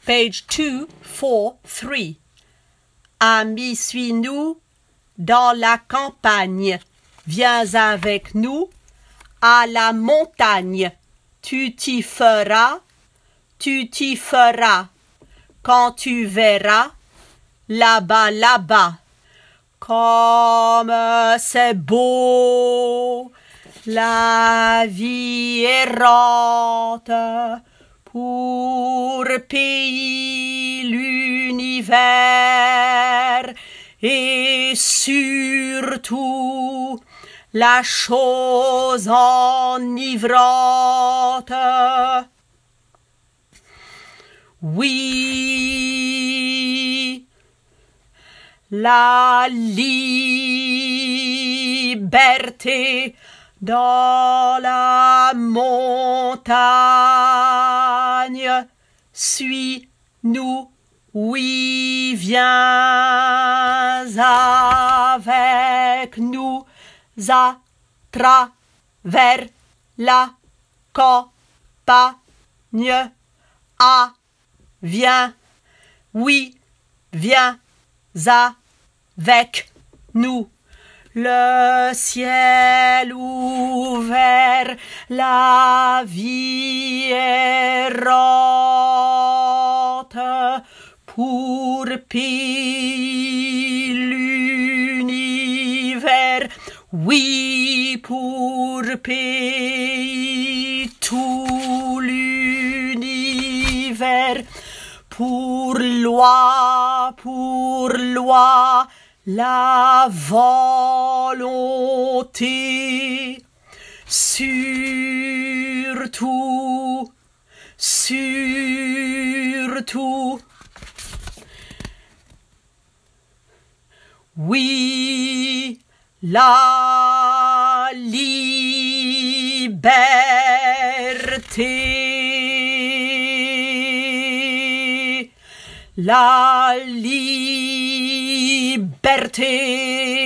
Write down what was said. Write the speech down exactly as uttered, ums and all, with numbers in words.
Page two forty-three. Ami, suis-nous dans la campagne. Viens avec nous à la montagne. Tu t'y feras, tu t'y feras. Quand tu verras, là-bas, là-bas. Comme c'est beau, la vie errante, pour pays l'univers, et surtout la chose enivrante. Oui, la liberté dans la montagne. Suis-nous, oui, viens avec nous à travers la campagne. Ah, viens, oui, viens avec nous. Le ciel ouvert, la vie errante, pour pays l'univers, oui, pour pays tout l'univers, pour loi, pour loi, la volonté, surtout, surtout, oui, la liberté, la liberté.